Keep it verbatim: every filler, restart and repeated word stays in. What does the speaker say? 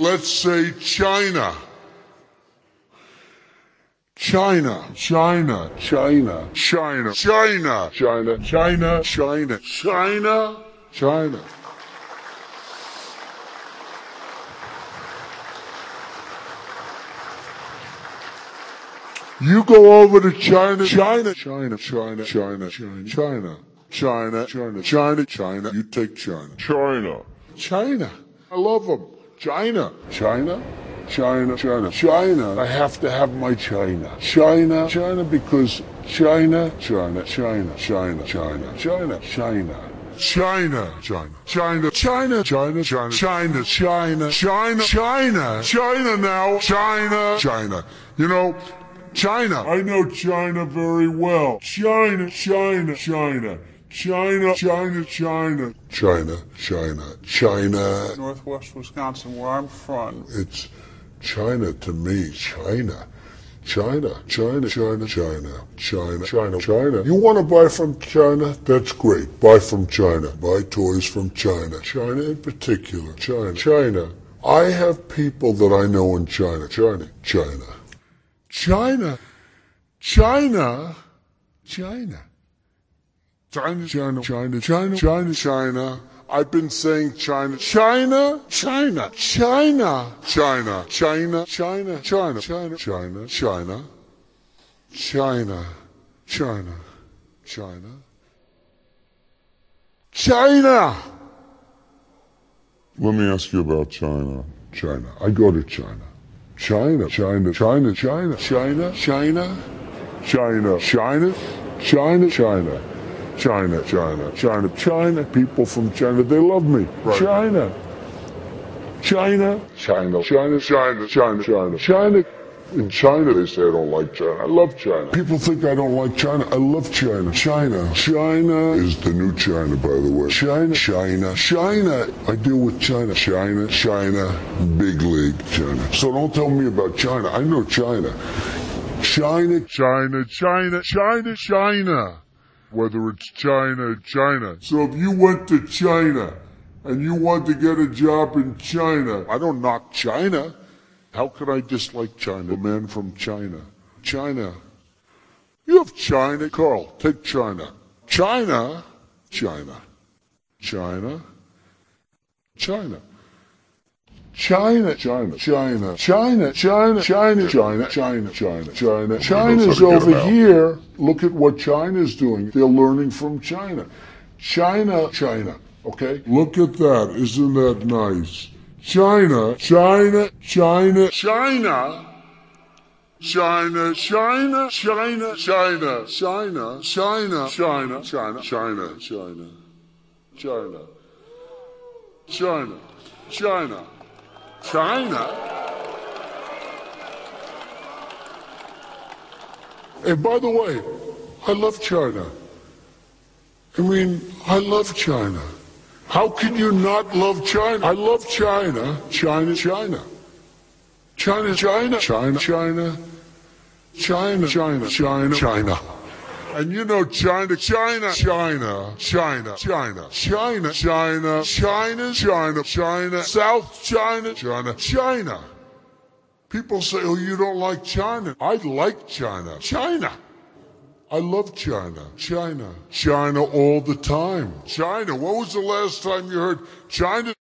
Let's say China. China, China, China, China, China, China, China, China, China, China. You go over to China, China, China, China, China, China, China, China, China, China, China. You take China. China. China. I love them. China. China. China, China, China. I have to have my China. China, China, because China, China, China, China, China, China, China. China, China, China, China, China, China, China, China, China, China, China now, China, China. You know, China. I know China very well. China, China, China. China, China, China. China, China, China. Northwest Wisconsin, where I'm from. It's China to me, China. China, China, China, China, China, China, China. You want to buy from China? That's great. Buy from China. Buy toys from China. China in particular. China. China. I have people that I know in China. China. China. China. China. China. China, China, China, China, China, China. I've been saying China, China, China, China, China, China, China, China, China, China, China, China, China, China, China. Let me ask you about China. China. I go to China. China, China, China, China, China, China, China, China, China, China. China, China, China, China. People from China, they love me. Right. China. China. China. China, China, China, China, China. In China, they say I don't like China. I love China. People think I don't like China. I love China. China. China is the new China, by the way. China, China, China. I deal with China. China, China, big league China. So don't tell me about China. I know China. China, China, China, China, China. Whether it's China, China. So if you went to China and you want to get a job in China, I don't knock China. How could I dislike China? The man from China. China. You have China. Carl, take China. China. China. China. China. China, China, China, China, China, China, China, China, China, China. China's over here. Look at what China's doing. They're learning from China. China, China, okay? Look at that. Isn't that nice? China, China, China, China. China, China, China, China, China, China, China, China, China, China, China, China, China. China? And by the way, I love China. I mean, I love China. How can you not love China? I love China. China, China. China, China, China, China. China, China, China, China. And you know China, China, China, China, China, China, China, China, China, China, South China, China, China. People say, oh, you don't like China. I like China. China. I love China. China. China all the time. China. When was the last time you heard China?